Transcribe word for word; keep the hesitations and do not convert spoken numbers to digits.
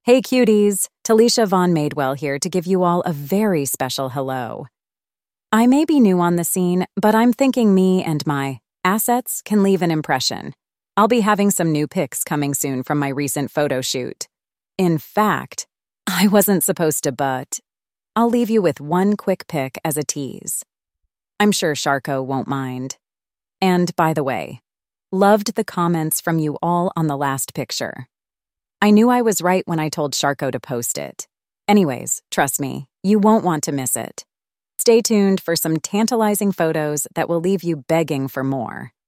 Hey cuties, Talisha Von Madewell here to give you all a very special hello. I may be new on the scene, but I'm thinking me and my assets can leave an impression. I'll be having some new pics coming soon from my recent photo shoot. In fact, I wasn't supposed to, but I'll leave you with one quick pic as a tease. I'm sure Sharko won't mind. And by the way, loved the comments from you all on the last picture. I knew I was right when I told Sharko to post it. Anyways, trust me, you won't want to miss it. Stay tuned for some tantalizing photos that will leave you begging for more.